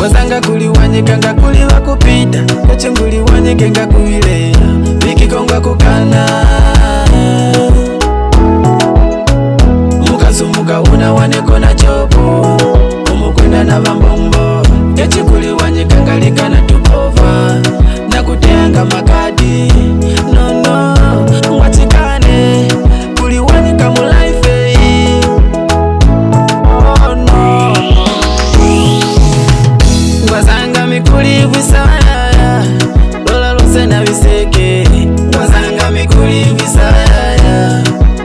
Wazanga kuliwanyika nga kuliwa kupita kachunguliwanyike nga kuilea vikikongwa kukana mukazumuka unawaneko na chopo umukwenda na vambombo kachikuliwanyika nga likana tupova na kutenga makadi nono mwatikane kuliwanyika mulaife oh no Wazanga mikuli visaya Lola lose na viseke Wazanga mikuli visaya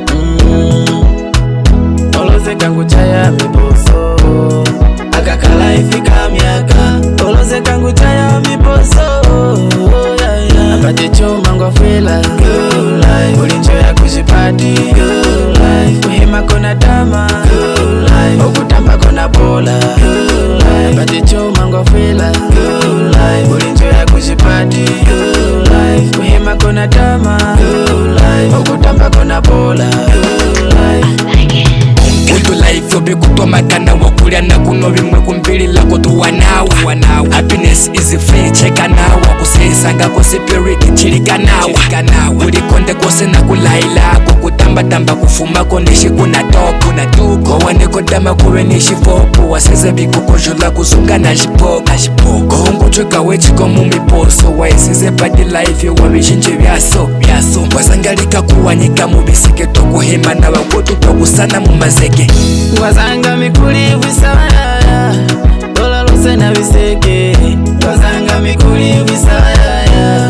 Oloze kangu chaya miposo Akakala ifika miaka Oloze kangu chaya miposo Apate chuma ngwa fela Good life Ulinjo ya kushipati Good life Uhima kona dama Good life Okutamba kona bola Good life Apate chuma ngwa fela Good life Ulinjo ya kushipati Good life Uhima kona dama Good life Okutamba kona bola Good life Good life yobe kutomakana wakulya na kuno bimwe kumbili lako tuwanawa Happiness is free cheka nawa kusesanga ko spirit chilika nawa Ulikonde kose na kulaila kukutamba kufuma kondishi kuna toko Waneko dama kuwe nishi fopo Waseze bikukojula kuzunga na jipoko Hongo chweka wechiko mumiposo Waisize badi life wabishinje vyaso Wazangalika kuwanyika mubisike tokuhema na wakotu tokusana mumazeke Wazanga mikuli visaya Lola lose na viseke Wazanga mikuli visaya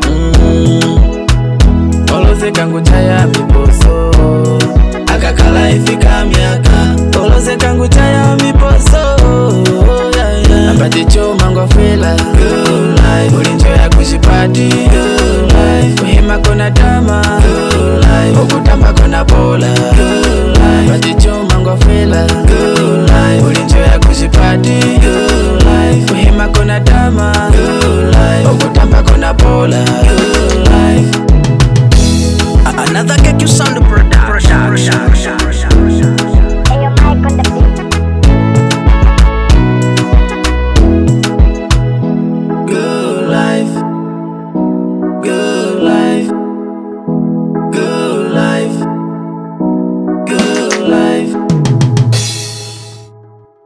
Oloze kangu chaya miposo Akakala ifika miaka Oloze kangu chaya miposo Apate chuma ngwa fela Good life Ulinjo ya kushipati Good life Uhima kona dama